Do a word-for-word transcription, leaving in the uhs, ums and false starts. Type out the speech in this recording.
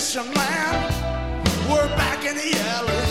mission land. We're back in the L A